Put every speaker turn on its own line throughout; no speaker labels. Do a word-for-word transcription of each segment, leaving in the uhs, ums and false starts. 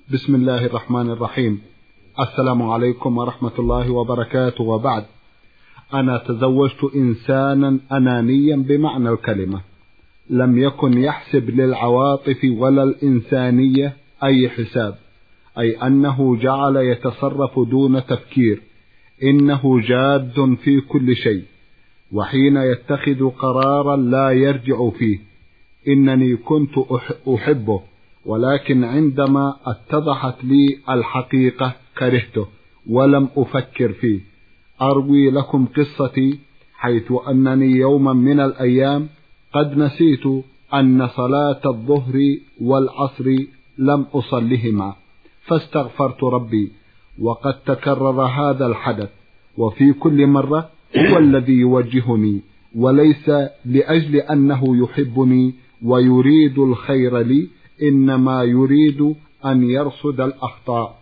بسم الله الرحمن الرحيم. السلام عليكم ورحمة الله وبركاته. وبعد، أنا تزوجت إنسانا أنانيا بمعنى الكلمة، لم يكن يحسب للعواطف ولا الإنسانية أي حساب، أي أنه جعل يتصرف دون تفكير، إنه جاد في كل شيء، وحين يتخذ قرارا لا يرجع فيه. إنني كنت أحبه، ولكن عندما اتضحت لي الحقيقة كرهته ولم أفكر فيه. أروي لكم قصتي، حيث أنني يوما من الأيام قد نسيت أن صلاة الظهر والعصر لم أصلهما، فاستغفرت ربي، وقد تكرر هذا الحدث، وفي كل مرة هو الذي يوجهني، وليس لأجل أنه يحبني ويريد الخير لي، إنما يريد أن يرصد الأخطاء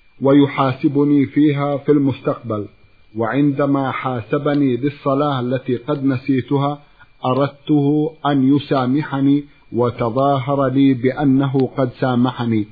ويحاسبني فيها في المستقبل. وعندما حاسبني بالصلاة التي قد نسيتها أردته أن يسامحني، وتظاهر لي بأنه قد سامحني،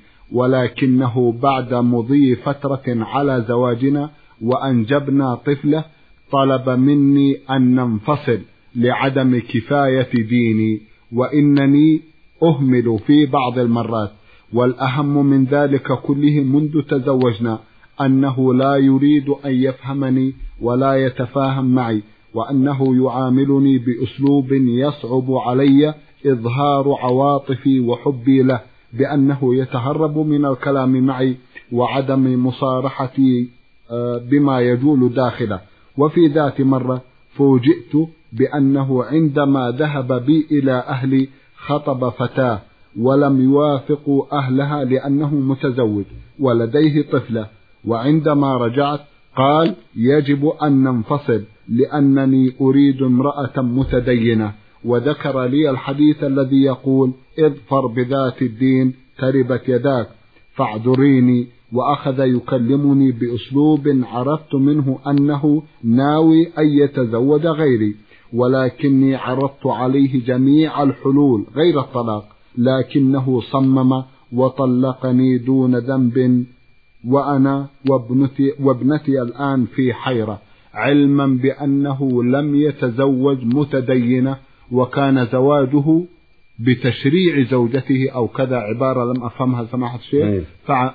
ولكنه بعد مضي فترة على زواجنا وأنجبنا طفلة طلب مني أن ننفصل لعدم كفاية ديني، وإنني أهمل في بعض المرات. والأهم من ذلك كله منذ تزوجنا أنه لا يريد أن يفهمني ولا يتفاهم معي، وأنه يعاملني بأسلوب يصعب علي إظهار عواطفي وحبي له، بأنه يتهرب من الكلام معي وعدم مصارحتي بما يجول داخله. وفي ذات مرة فوجئت بأنه عندما ذهب بي إلى أهلي خطب فتاة ولم يوافق أهلها لأنه متزوج ولديه طفلة، وعندما رجعت قال يجب أن ننفصل لأنني أريد امرأة متدينة، وذكر لي الحديث الذي يقول اظفر بذات الدين تربت يداك، فاعذريني. وأخذ يكلمني بأسلوب عرفت منه أنه ناوي أن يتزوج غيري، ولكني عرضت عليه جميع الحلول غير الطلاق، لكنه صمم وطلقني دون ذنب، وأنا وابنتي, وابنتي الآن في حيرة، علما بأنه لم يتزوج متدينة، وكان زواجه بتشريع زوجته أو كذا، عبارة لم أفهمها سماحة الشيخ،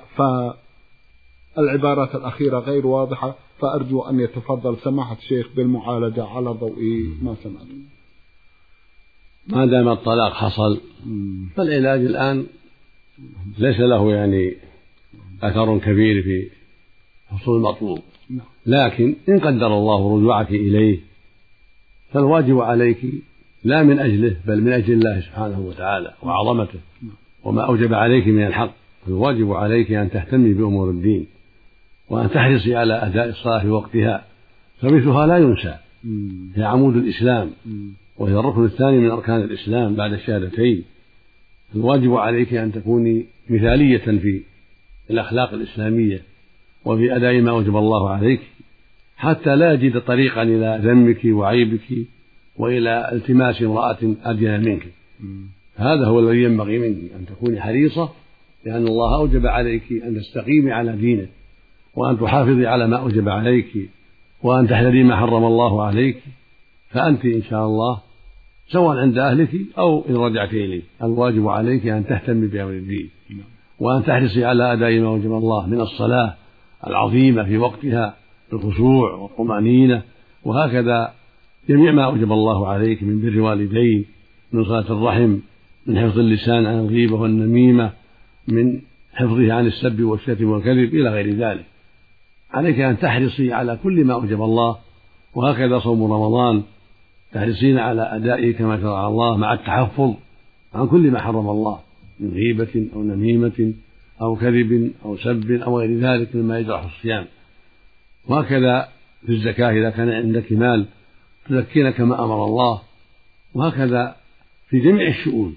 فالعبارات الأخيرة غير واضحة، فأرجو أن يتفضل سماحة الشيخ بالمعالجة على ضوء ما سمعت.
ما دام الطلاق حصل فالعلاج الآن ليس له يعني أثر كبير في حصول المطلوب، لكن إن قدر الله رجوعك إليه فالواجب عليك لا من أجله بل من أجل الله سبحانه وتعالى وعظمته وما أوجب عليك من الحق. الواجب عليك أن تهتمي بأمور الدين، وأن تحرصي على أداء الصلاة في وقتها، فمثلها لا ينسى، هي عمود الإسلام وهي الركن الثاني من أركان الإسلام بعد الشهادتين. الواجب عليك أن تكوني مثالية في الأخلاق الإسلامية وفي أداء ما أوجب الله عليك، حتى لا يجد طريقا إلى ذمك وعيبك وإلى التماس امرأة أدنى منك. هذا هو الذي ينبغي منك، أن تكوني حريصة، لأن الله أوجب عليك أن تستقيمي على دينه، وأن تحافظي على ما أوجب عليك، وأن تحذري ما حرم الله عليك، فأنت إن شاء الله سواء عند أهلك أو إن رجعت إليه. الواجب عليك أن تهتمي بأمر الدين، وأن تحرصي على أداء ما أوجب الله من الصلاة العظيمة في وقتها بالخشوع والطمأنينة، وهكذا جميع ما أوجب الله عليك من بر والدين، من صلة الرحم، من حفظ اللسان عن الغيبة والنميمة، من حفظه عن السب والشتم والكذب إلى غير ذلك. عليك أن تحرصي على كل ما أوجب الله، وهكذا صوم رمضان تحرصين على أدائه كما شرع الله، مع التحفظ عن كل ما حرم الله من غيبة أو نميمة أو كذب أو سب أو غير ذلك مما يجرح الصيام. وهكذا في الزكاة إذا كان عندك مال تزكين كما أمر الله، وهكذا في جميع الشؤون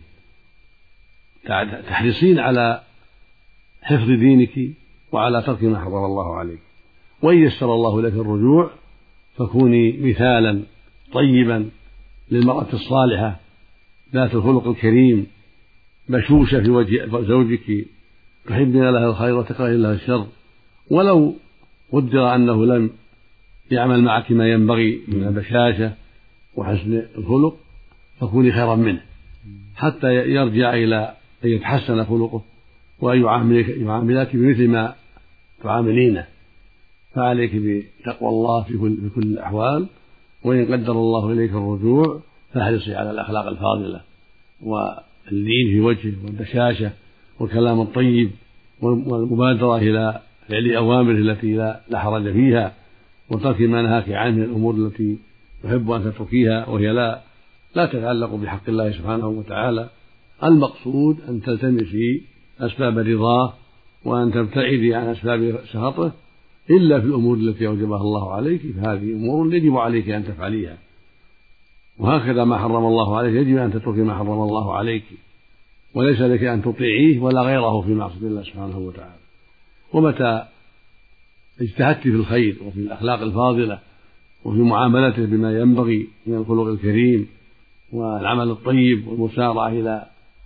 تحرصين على حفظ دينك وعلى ترك ما حرم الله عليك. وإن يسر الله لك الرجوع فكوني مثالا طيبا للمرأة الصالحة ذات الخلق الكريم، بشوشة في وجه زوجك، تحبين لها الخير وتكرهين لها الشر، ولو قدر أنه لم يعمل معك ما ينبغي من البشاشة وحسن الخلق فكوني خيرا منه حتى يرجع إلى أن يتحسن خلقه وأن يعاملك بمثل ما تعاملينه. فعليك بتقوى الله في كل, في كل الأحوال، وإن قدر الله إليك الرجوع فاحرصي على الأخلاق الفاضلة واللين في وجهه والبشاشة والكلام الطيب والمبادرة إلى فعل أوامره التي لا حرج فيها، وترك ما نهاك عنه من الأمور التي يحب أن تتركيها وهي لا لا تتعلق بحق الله سبحانه وتعالى. المقصود أن تلتمسي أسباب رضاه وأن تبتعدي عن أسباب سخطه إلا في الأمور التي أوجبها الله عليك، فهذه أمور يجب عليك أن تفعليها، وهكذا ما حرم الله عليك يجب أن تتركي ما حرم الله عليك، وليس لك أن تطيعيه ولا غيره في معصية الله سبحانه وتعالى. ومتى اجتهدت في الخير وفي الأخلاق الفاضلة وفي معاملته بما ينبغي من الخلق الكريم والعمل الطيب والمسارعة إلى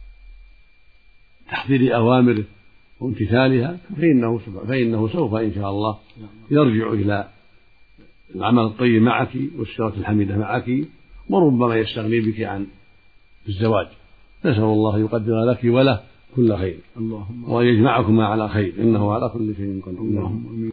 تحضير أوامره وامتثالها فإنه, فإنه سوف إن شاء الله يرجع إلى العمل الطيب معك والسيرة الحميدة معك، وربما يستغني بك عن الزواج. نسأل الله يقدر لك وله كل خير وأن يجمعكما على خير، إنه على كل شيء قدير.